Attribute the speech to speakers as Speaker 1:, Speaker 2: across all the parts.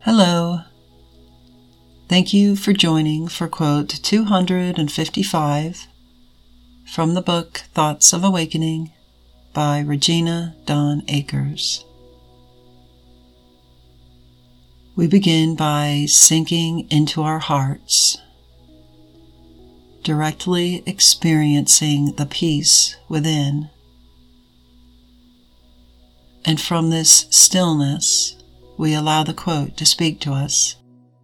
Speaker 1: Hello. Thank you for joining for quote 255 from the book Thoughts of Awakening by Regina Dawn Akers. We begin by sinking into our hearts, directly experiencing the peace within. And from this stillness, we allow the quote to speak to us.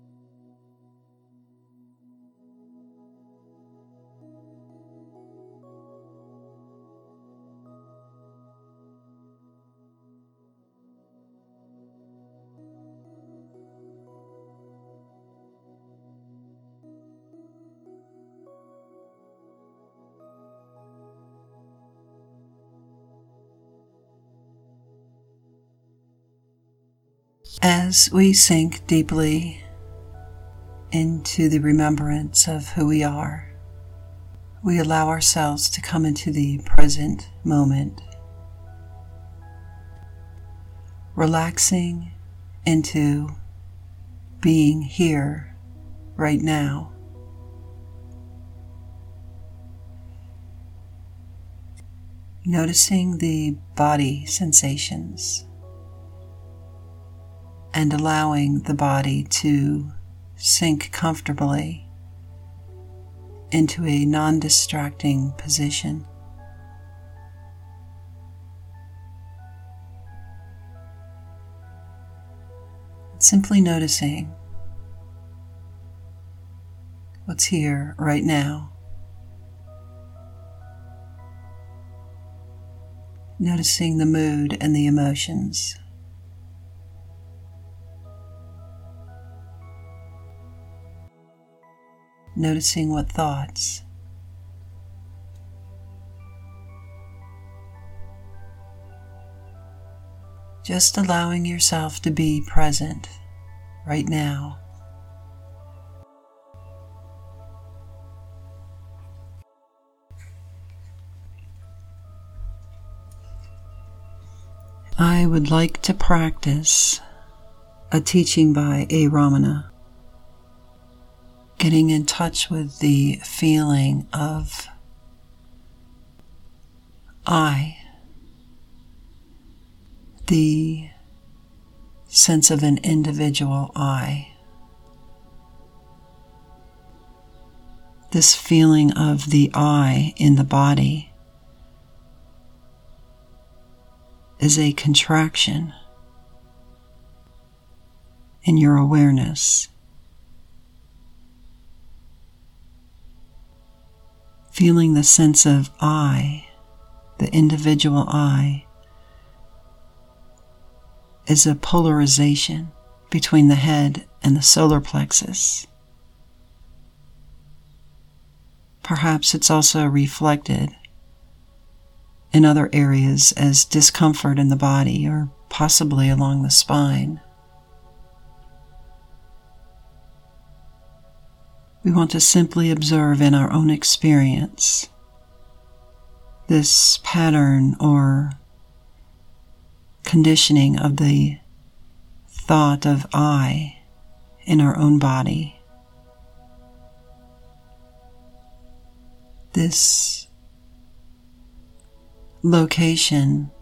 Speaker 1: As we sink deeply into the remembrance of who we are, we allow ourselves to come into the present moment, relaxing into being here right now. Noticing the body sensations and allowing the body to sink comfortably into a non-distracting position. Simply noticing what's here right now. Noticing the mood and the emotions. Noticing what thoughts. Just allowing yourself to be present right now. I would like to practice a teaching by A. Ramana. Getting in touch with the feeling of I, the sense of an individual I. This feeling of the I in the body is a contraction in your awareness. Feeling the sense of I, the individual I, is a polarization between the head and the solar plexus. Perhaps it's also reflected in other areas as discomfort in the body or possibly along the spine. We want to simply observe in our own experience this pattern or conditioning of the thought of I in our own body. This location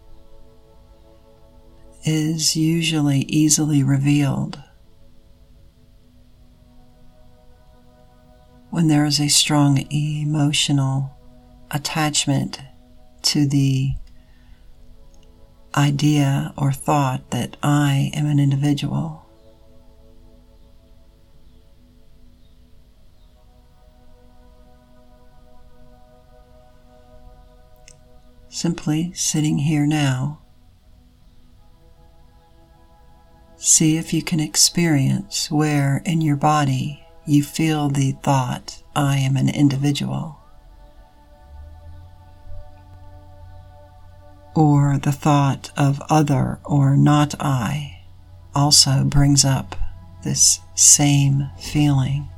Speaker 1: is usually easily revealed when there is a strong emotional attachment to the idea or thought that I am an individual. Simply sitting here now, see if you can experience where in your body you feel the thought, I am an individual, or the thought of other or not I also brings up this same feeling.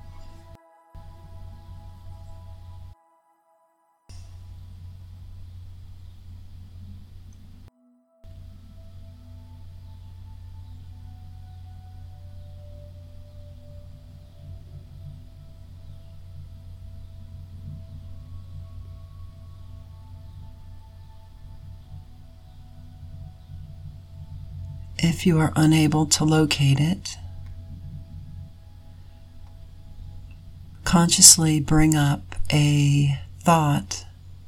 Speaker 1: If you are unable to locate it, consciously bring up a thought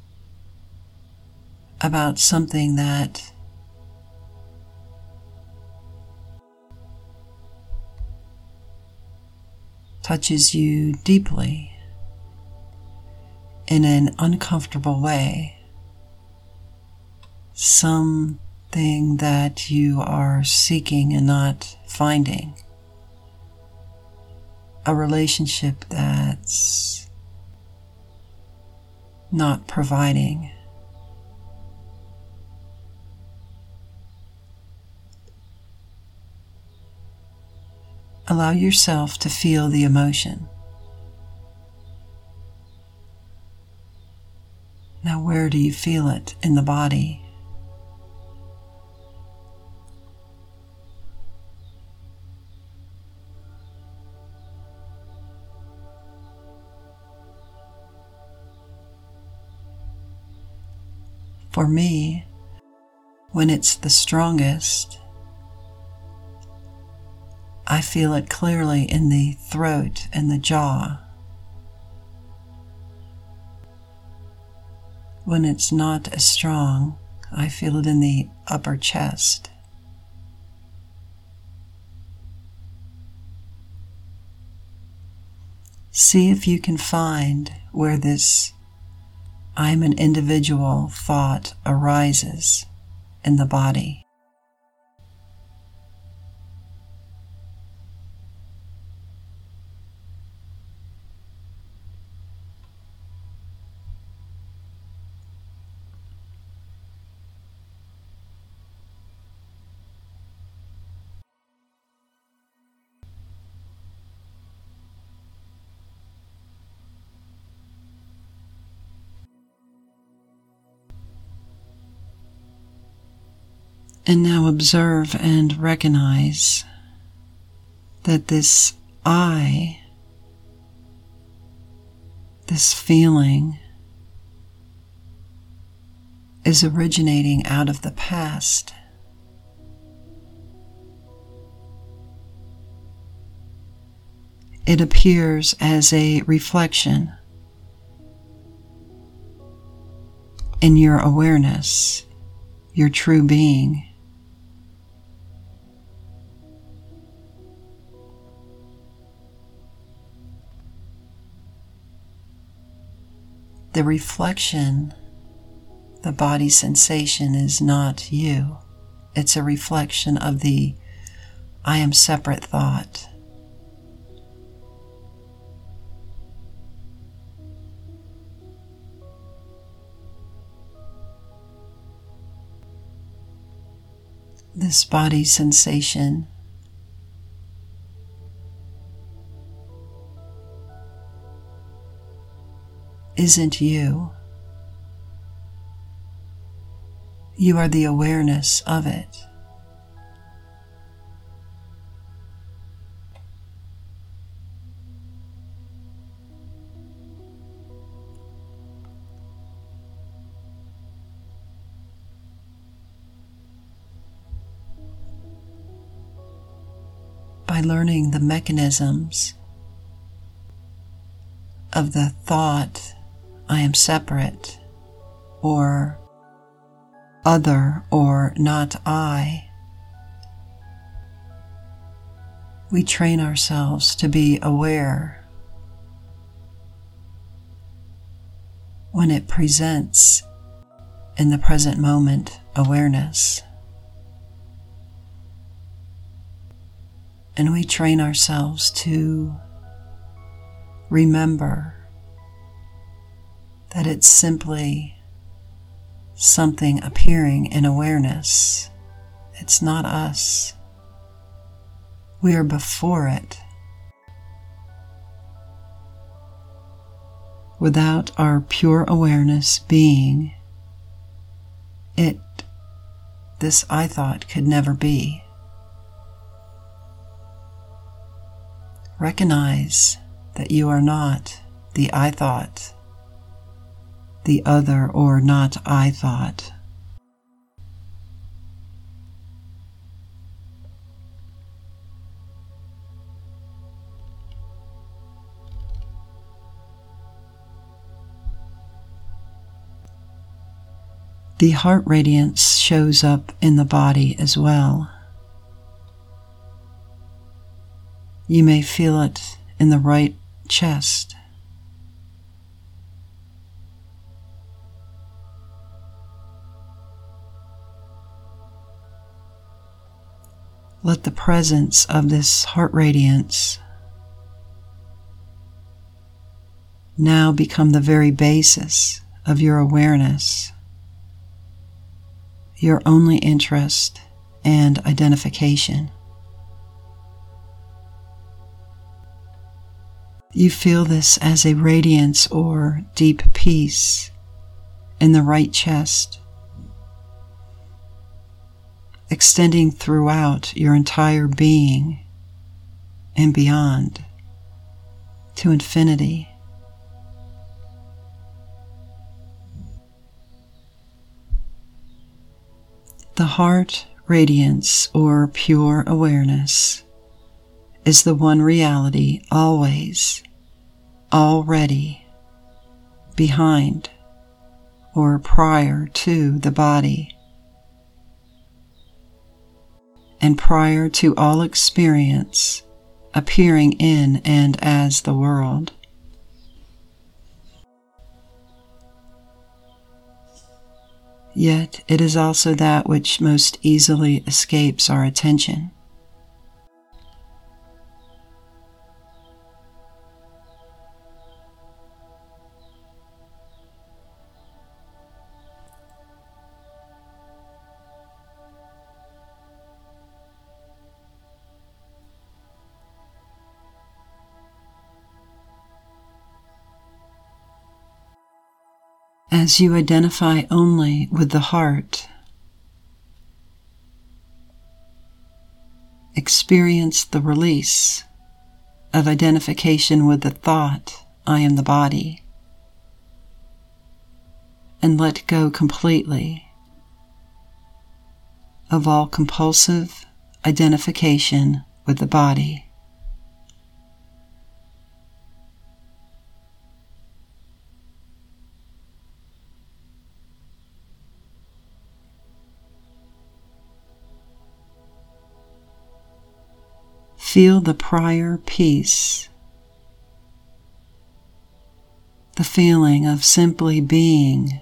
Speaker 1: about something that touches you deeply in an uncomfortable way. Something that you are seeking and not finding. A relationship that's not providing. Allow yourself to feel the emotion. Now, where do you feel it in the body? For me, when it's the strongest, I feel it clearly in the throat and the jaw. When it's not as strong, I feel it in the upper chest. See if you can find where this "I'm an individual" thought arises in the body. And now observe and recognize that this I, this feeling, is originating out of the past. It appears as a reflection in your awareness, your true being. The reflection, the body sensation, is not you. It's a reflection of the I am separate thought. This body sensation isn't you. You are the awareness of it. By learning the mechanisms of the thought, I am separate, or other, or not I, we train ourselves to be aware when it presents in the present moment awareness. And we train ourselves to remember that it's simply something appearing in awareness. It's not us. We are before it. Without our pure awareness being it, this I thought could never be. Recognize that you are not the I thought, the other or not I thought. The heart radiance shows up in the body as well. You may feel it in the right chest. Let the presence of this heart radiance now become the very basis of your awareness, your only interest and identification. You feel this as a radiance or deep peace in the right chest, extending throughout your entire being and beyond to infinity. The heart radiance or pure awareness is the one reality always, already, behind, or prior to the body, and prior to all experience appearing in and as the world. Yet it is also that which most easily escapes our attention. As you identify only with the heart, experience the release of identification with the thought, I am the body, and let go completely of all compulsive identification with the body. Feel the prior peace, the feeling of simply being,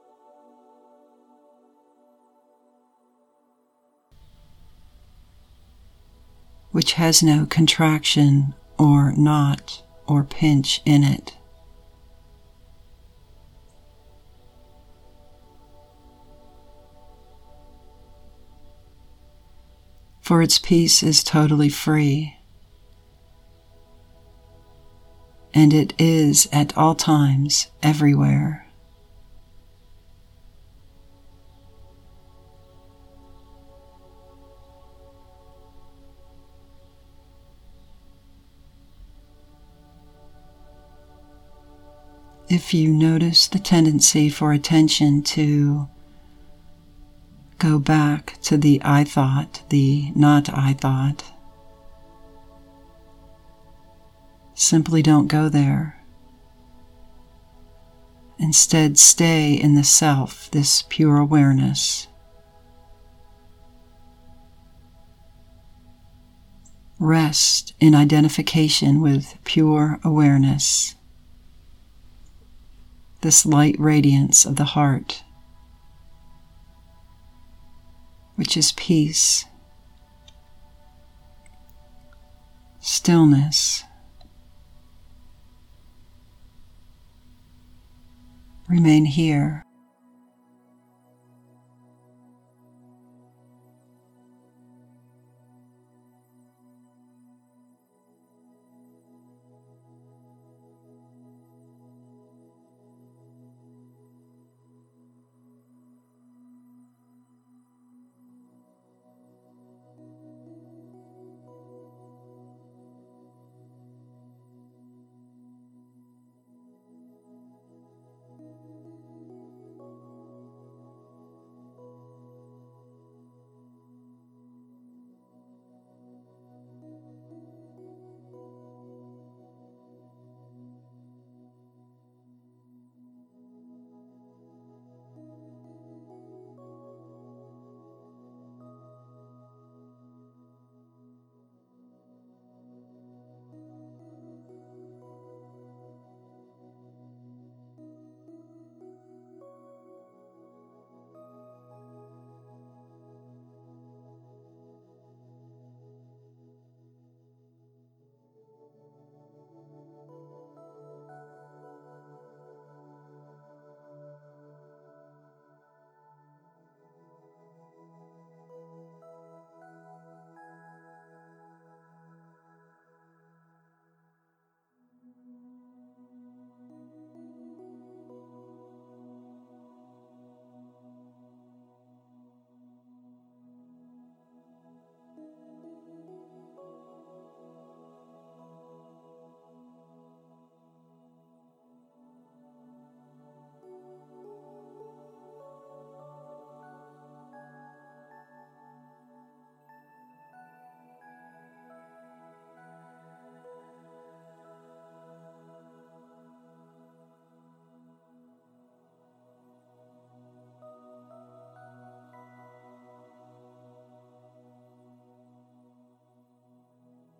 Speaker 1: which has no contraction or knot or pinch in it. For its peace is totally free, and it is at all times, everywhere. If you notice the tendency for attention to go back to the I thought, the not I thought, simply don't go there. Instead, stay in the self, this pure awareness. Rest in identification with pure awareness, this light radiance of the heart, which is peace, stillness. Remain here.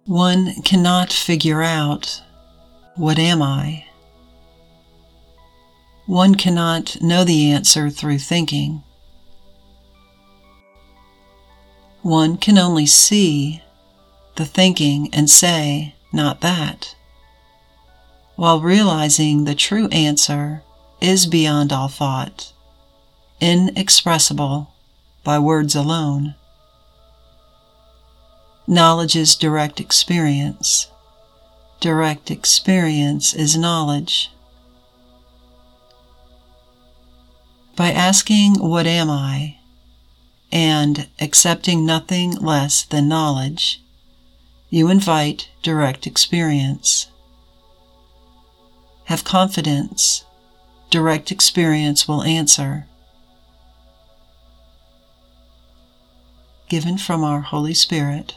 Speaker 1: One cannot figure out, what am I? One cannot know the answer through thinking. One can only see the thinking and say, not that, while realizing the true answer is beyond all thought, inexpressible by words alone. Knowledge is direct experience. Direct experience is knowledge. By asking, what am I, and accepting nothing less than knowledge, you invite direct experience. Have confidence. Direct experience will answer. Given from our Holy Spirit.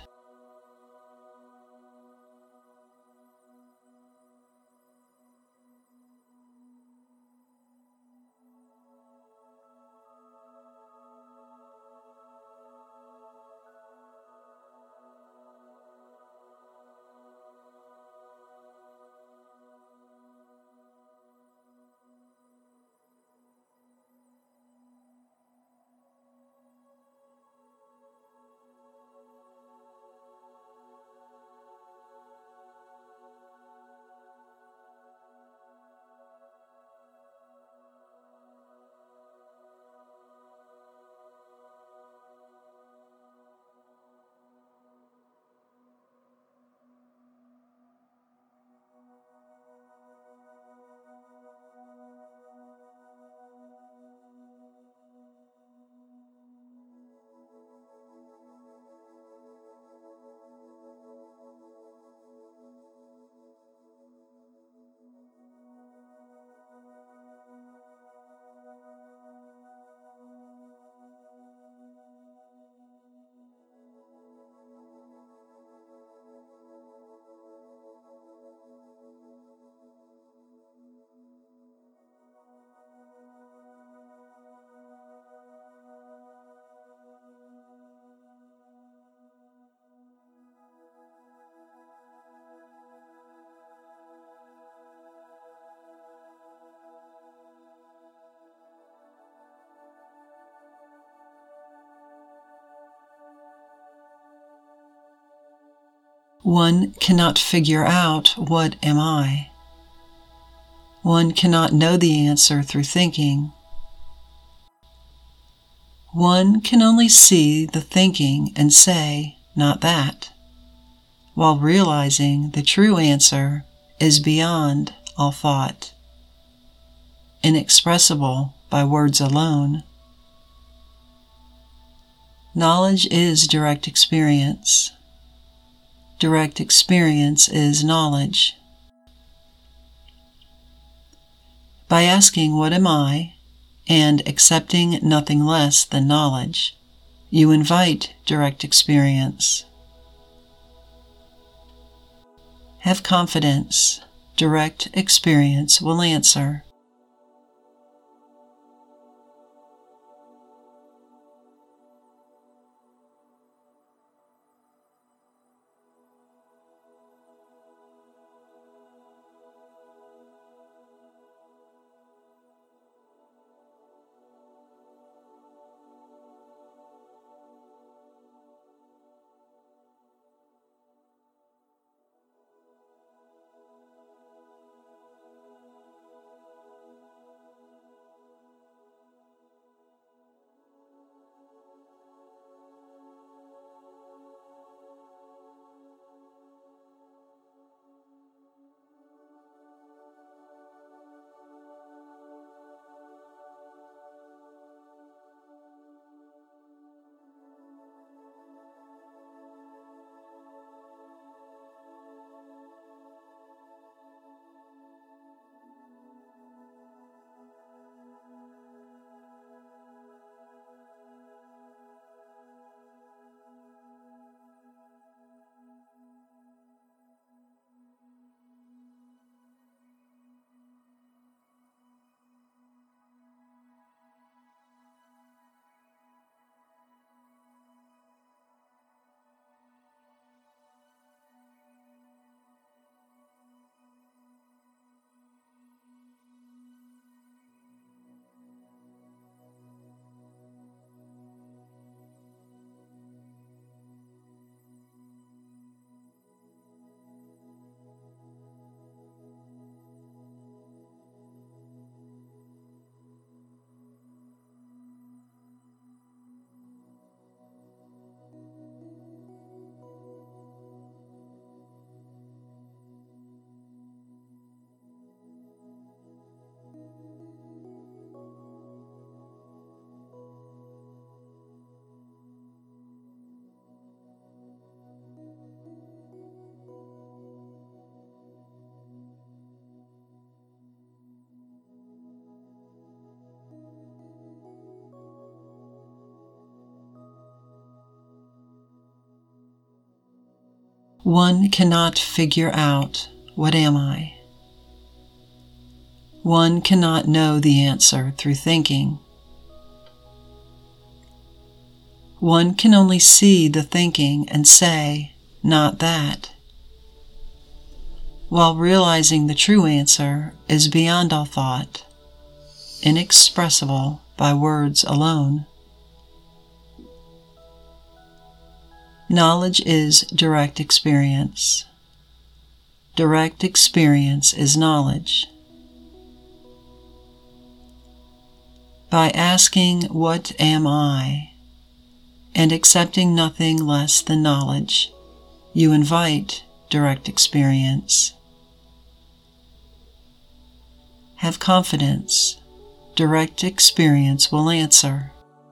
Speaker 1: One cannot figure out, what am I? One cannot know the answer through thinking. One can only see the thinking and say, not that, while realizing the true answer is beyond all thought, inexpressible by words alone. Knowledge is direct experience. Direct experience is knowledge. By asking, what am I, and accepting nothing less than knowledge, you invite direct experience. Have confidence. Direct experience will answer. One cannot figure out, what am I? One cannot know the answer through thinking. One can only see the thinking and say, not that, while realizing the true answer is beyond all thought, inexpressible by words alone. Knowledge is direct experience. Direct experience is knowledge. By asking, what am I, and accepting nothing less than knowledge, you invite direct experience. Have confidence. Direct experience will answer.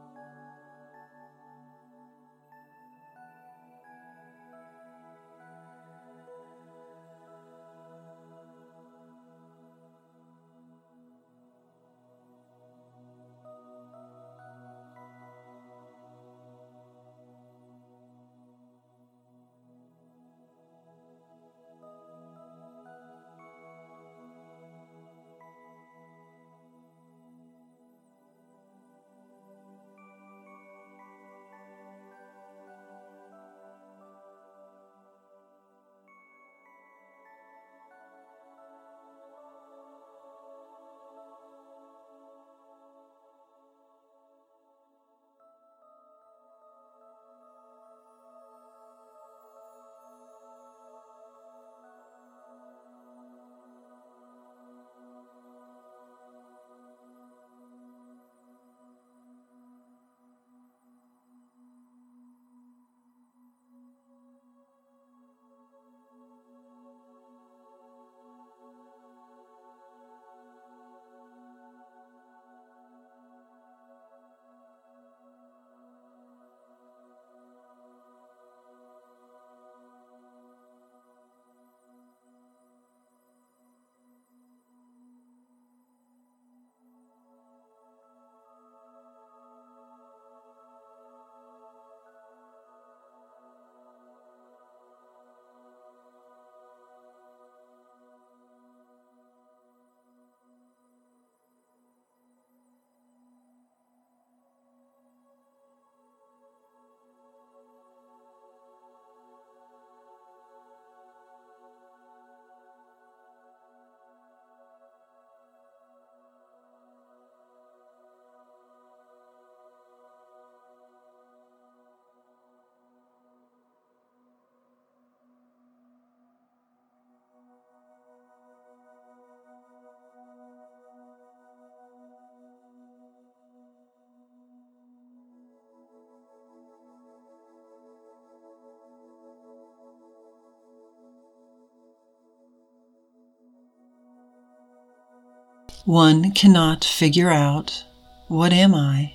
Speaker 1: One cannot figure out, what am I?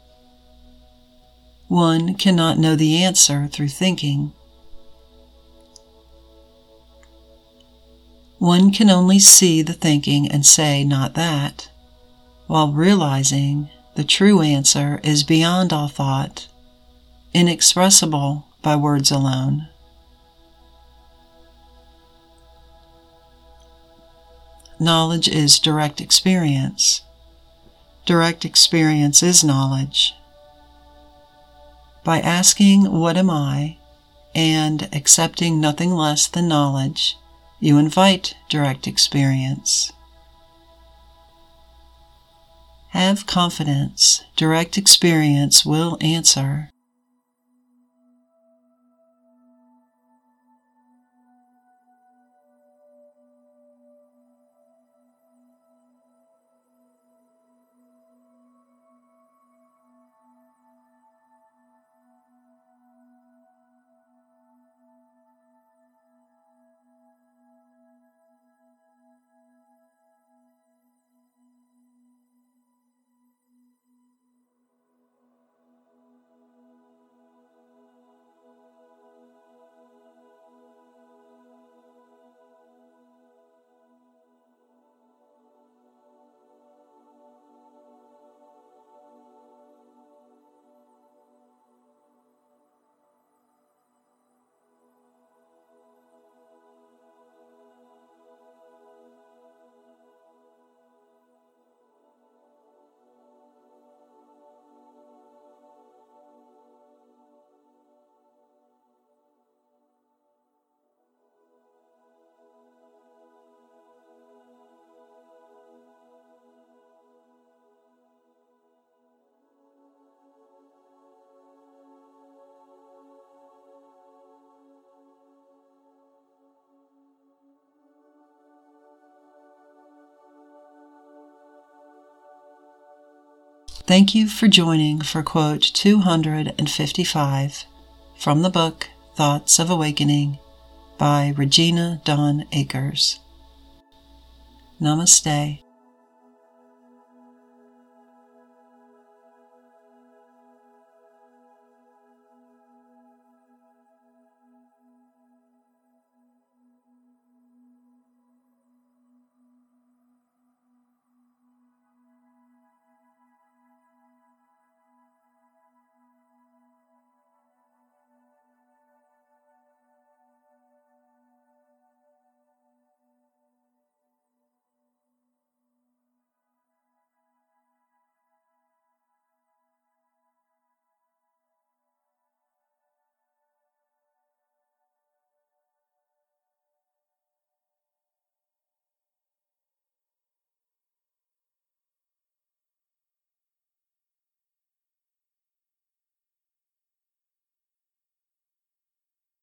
Speaker 1: One cannot know the answer through thinking. One can only see the thinking and say, not that, while realizing the true answer is beyond all thought, inexpressible by words alone. Knowledge is direct experience. Direct experience is knowledge. By asking, what am I, and accepting nothing less than knowledge, you invite direct experience. Have confidence. Direct experience will answer. Thank you for joining for quote 255 from the book Thoughts of Awakening by Regina Dawn Akers. Namaste.